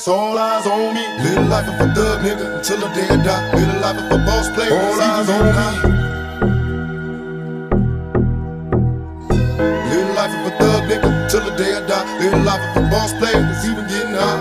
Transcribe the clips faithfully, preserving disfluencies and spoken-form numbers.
It's all eyes on me. Live the life of a thug nigga until the day I die. Live the life of a boss player. All eyes on me. Live the life of a thug nigga till the day I die. Live the life of a boss player, it's even getting high.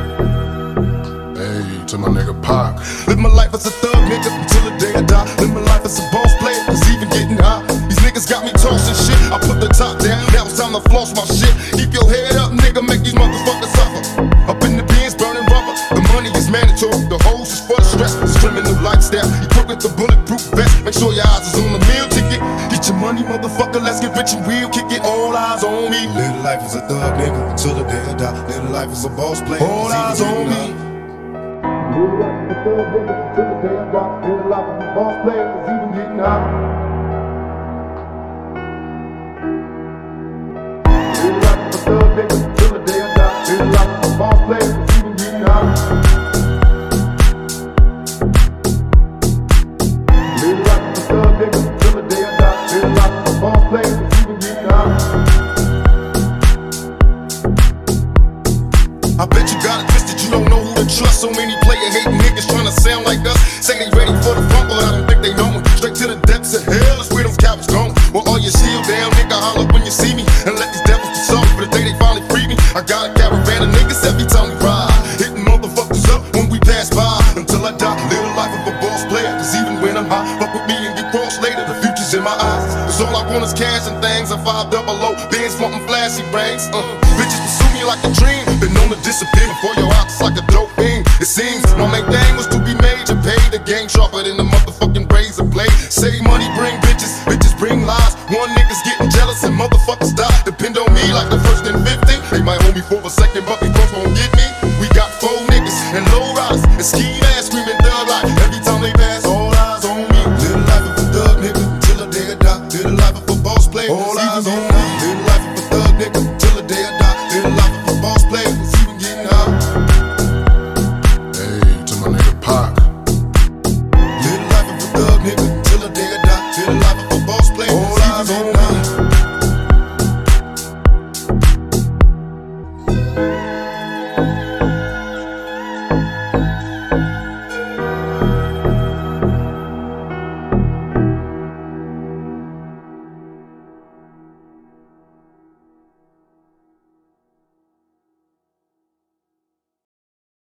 Hey, to my nigga Pac. Live my life as a thug nigga until the day I die. Live my life as a boss player, it's even getting high. These niggas got me tossing shit. I put the top down, now it's time to floss my shit. Keep your head up, nigga, make these motherfuckers suffer. Up in the bins, burning rubber. The money is mandatory, the hoes is for the stress. It's criminal lifestyle, equipped with the bulletproof vest. Make sure your eyes is on the meal ticket. Get your money, motherfucker, let's get rich and real. Kick it, all eyes on me. Live the life as a thug nigga until the day I die. Live the life as a boss player, all eyes on me. Live the life as a thug nigga until the day I die. Live the life as a boss player, it's even getting high. Live the life as a thug nigga until the day I die. Live the life as a boss player, it's even getting high. Live the life as a thug nigga until the day I die. Live the life as a boss player, it's even getting high. I bet you got it twisted, you don't know who to trust. So many player-hating niggas tryna sound like us. Say they ready for the front, but I don't think they know it. Straight to the depths of hell is where them cowards going. Well, all your shield down, nigga, holler when you see me. And let these devils be sorry for the day they finally free me. I got a caravan of niggas every time we ride, hitting motherfuckers up when we pass by. Until I die, live the life of a boss player. Cause even when I'm high, fuck with me and get crossed later. The future's in my eyes, cause all I want is cash and things. I five double O, bands wanting flashy rings. uh, Bitches pursue me like a dream. Been known to disappear before your eyes like a dope fiend. It seems my main thing was to be major, pay the game sharper than the motherfucking razor blade. Save money, bring bitches, bitches bring lies. One nigga's getting jealous and motherfuckers die. Depend on me like the first and fifty. They might hold me for a second, but they both won't get me. We got four niggas and low riders and ski